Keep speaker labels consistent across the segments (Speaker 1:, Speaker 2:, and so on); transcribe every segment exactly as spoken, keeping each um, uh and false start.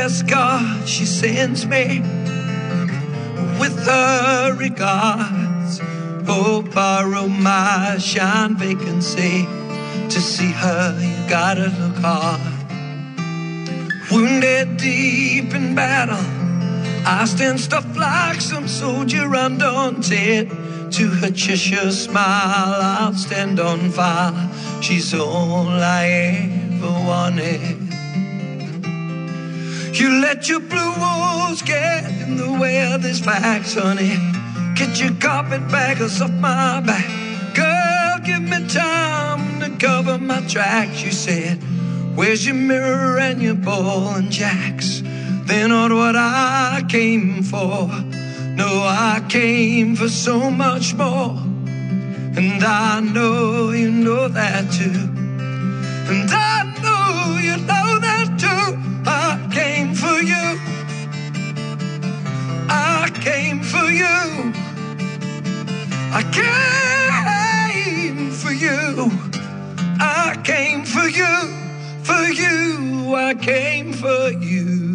Speaker 1: bless God, she sends me with her regards. Oh, borrow my shine vacancy. To see her, you gotta look hard. Wounded deep in battle, I stand stuffed like some soldier undaunted. To her Cheshire smile, I'll stand on fire. She's all I ever wanted. You let your blue walls get in the way of these facts, honey. Get your carpetbaggers off my back. Girl, give me time to cover my tracks. You said, where's your mirror and your ball and jacks? They're not what I came for. No, I came for so much more. And I know you know that too. And I know you know that too. I came for you. I came for you. I came for you. I came for you. For you, I came for you.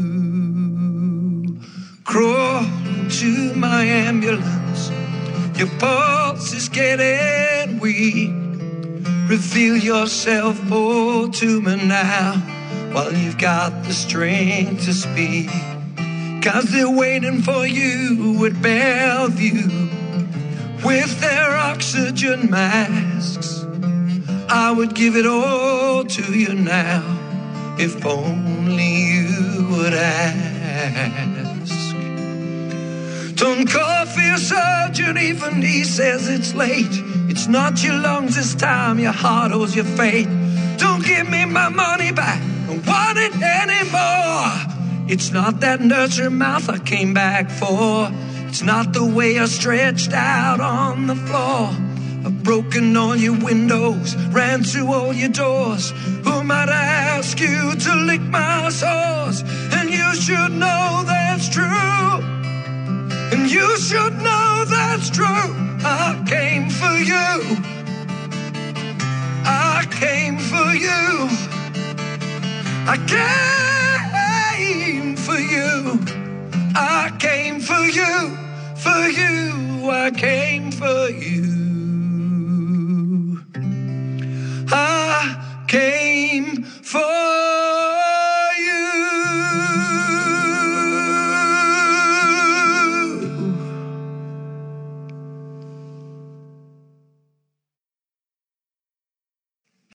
Speaker 1: Crawl to my ambulance. Your pulse is getting weak. Reveal yourself all to me now, while you've got the strength to speak. Cause they're waiting for you at Bellevue with their oxygen masks. I would give it all to you now, if only you would ask. Don't call for your surgeon, even he says it's late. It's not your lungs this time, your heart owes your fate. Don't give me my money back, I don't want it anymore. It's not that nursery mouth I came back for. It's not the way you're stretched out on the floor. I've broken all your windows, ran through all your doors. Who might ask you to lick my sores? And you should know that's true. And you should know that's true. I came for you. I came for you. I came for you. I came for you. For you, I came for you.